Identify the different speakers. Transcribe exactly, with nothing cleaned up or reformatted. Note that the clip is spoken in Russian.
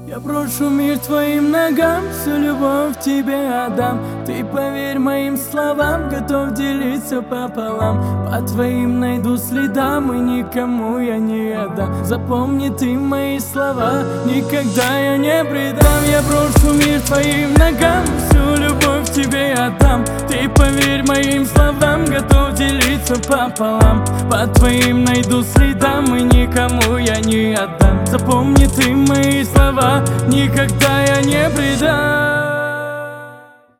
Speaker 1: Я брошу мир твоим ногам, всю любовь тебе отдам. Ты поверь моим словам, готов делиться пополам. По твоим найду следам и никому я не отдам. Запомни ты мои слова, никогда я не предам. Я брошу мир твоим ногам, всю любовь тебе отдам. Ты поверь моим словам, готов делиться пополам. По твоим найду следам и никому я не отдам. Запомни ты мои слова, никогда я не предам.